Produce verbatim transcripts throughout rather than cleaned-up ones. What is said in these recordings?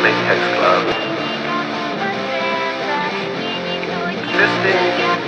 latex glove. Fisting.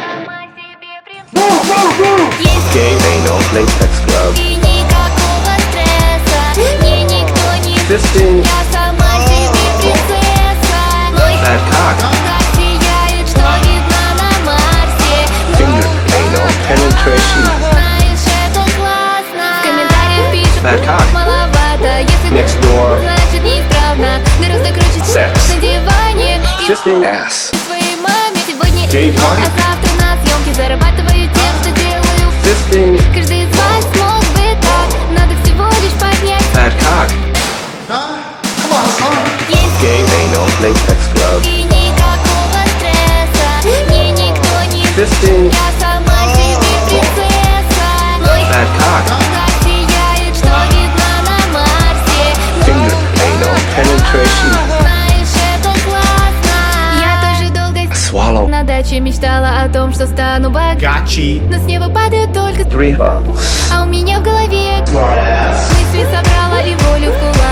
Gay anal latex glove. И никакого стресса, мне никто не Fisting. Я сама себе принцесса. Мой Bad cock. так сияет, что видно на Марсе. Finger anal penetration. Знаешь, это классно. В комментариях пишут, Bad cock. маловато. Если Next door. значит неисправно. Гораздо круче Sex. на диване. И Fisting ass. своей маме сегодня Gay и party. а завтра на съемке зарабатываю тем, что делаю. Fisting. Каждый из вас мог бы так. Надо всего лишь поднять. Bad cock. Come on, son. Есть Gay anal latex glove. и никакого стресса. Мне никто не Fisting. Я сама себе принцесса. Мой Bad cock. так сияет, что видно на Марсе. Finger anal penetration. Знаешь, это классно. Я тоже долго Swallow. на даче мечтала о том, что стану богатой. Gotchi. Но с неба падают только Three balls. а у меня в голове Smart ass. мысли собрала и волю в кулак.